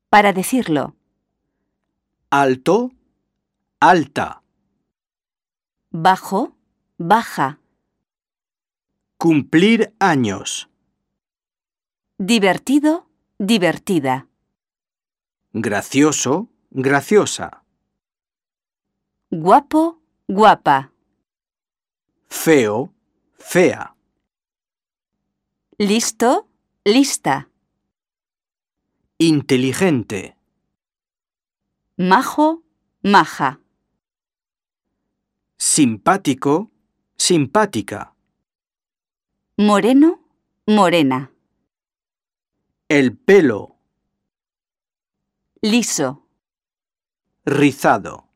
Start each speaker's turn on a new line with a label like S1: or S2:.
S1: para decirlo.
S2: Alto, alta.
S1: Bajo, baja.
S2: Cumplir años.
S1: Divertido, divertida.
S2: Gracioso, graciosa.
S1: Guapo, guapa.
S2: Feo, fea.
S1: Listo, lista.
S2: Inteligente.
S1: Majo, maja.
S2: Simpático, simpática.
S1: Moreno, morena.
S2: El pelo.
S1: Liso.
S2: Rizado.